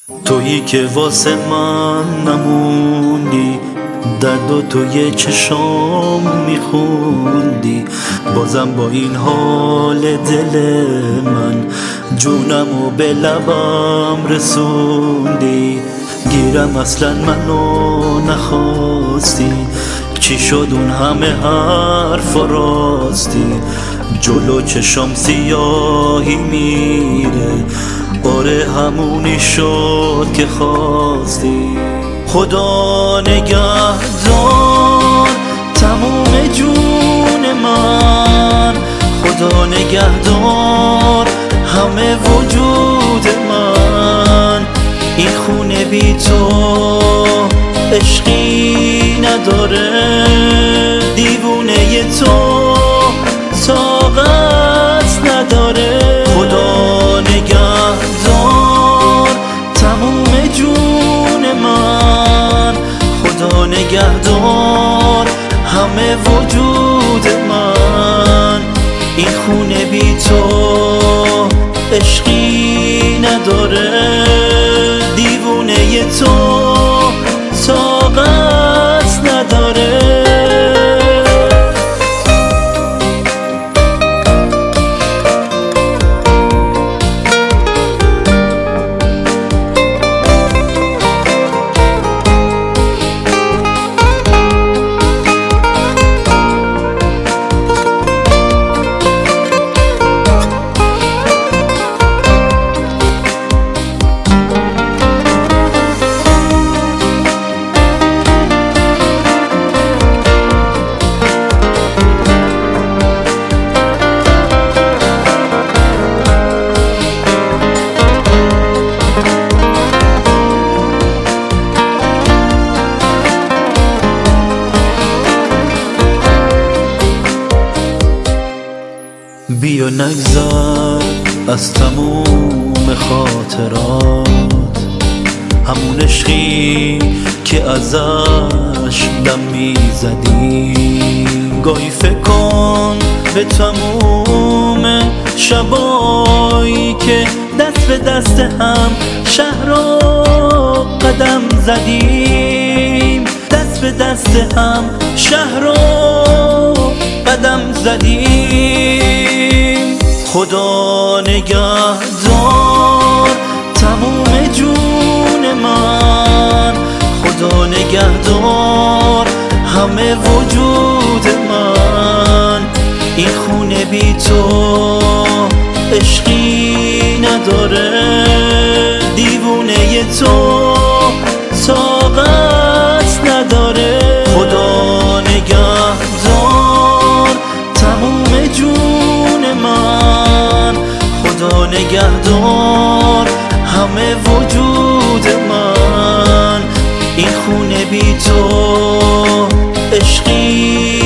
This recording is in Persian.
تویی که واسه من نموندی، درد و توی چشام میخوندی، بازم با این حال دل من جونمو به لبم رسوندی. گیرم اصلا منو نخواستی، چی شد اون همه حرف راستی؟ جلو چشام سیاهی میره، آره همونی شد که خواستی. خدا نگهدار تموم جون من، خدا نگهدار همه وجود من. این خونه بی تو عشقی نداره، دیوونه تو طاقت نداره. خدا نگهدار تموم جون من، خدا نگهدار همه وجود من. این خونه بی تو عشقی نداره، دیوونه تو طاقت نداره. بیا نگذر از تموم خاطرات، همون عشقی که ازش دم میزدیم. گاهی فکر کن به تموم شبایی که دست به دست هم شهر را قدم زدیم، دست به دست هم شهر را قدم زدیم. خدا نگهدار تموم جون من، خدا نگهدار همه وجود من. این خونه بی تو عشقی نداره، دیوونه تو طاقت نداره. خدا نگهدار تموم جون من، خدا نگهدار همه وجود من. این خونه بی تو عشقی